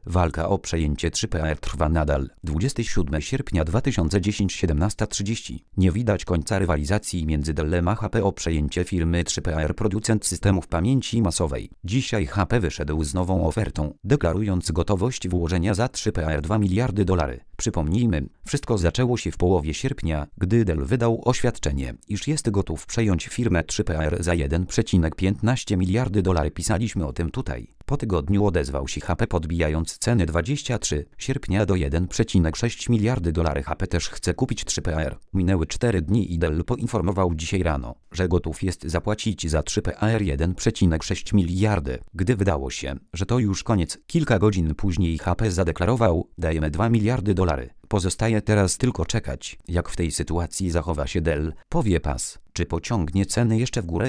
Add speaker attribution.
Speaker 1: Walka o przejęcie 3PR trwa nadal. 27 sierpnia 2010 17:30. Nie widać końca rywalizacji między Dellem a HP o przejęcie firmy 3PR, producent systemów pamięci masowej. Dzisiaj HP wyszedł z nową ofertą, deklarując gotowość włożenia za 3PR $2 miliardy. Przypomnijmy, wszystko zaczęło się w połowie sierpnia, gdy Dell wydał oświadczenie, iż jest gotów przejąć firmę 3PR za $1,15 miliardy. Pisaliśmy o tym tutaj. Po tygodniu odezwał się HP, podbijając ceny 23 sierpnia do $1,6 miliardy. HP też chce kupić 3PR. Minęły 4 dni i Dell poinformował dzisiaj rano, że gotów jest zapłacić za 3PR $1,6 miliardy. Gdy wydało się, że to już koniec, kilka godzin później HP zadeklarował: dajemy $2 miliardy. Pozostaje teraz tylko czekać, jak w tej sytuacji zachowa się Dell. Powie pas, czy pociągnie ceny jeszcze w górę,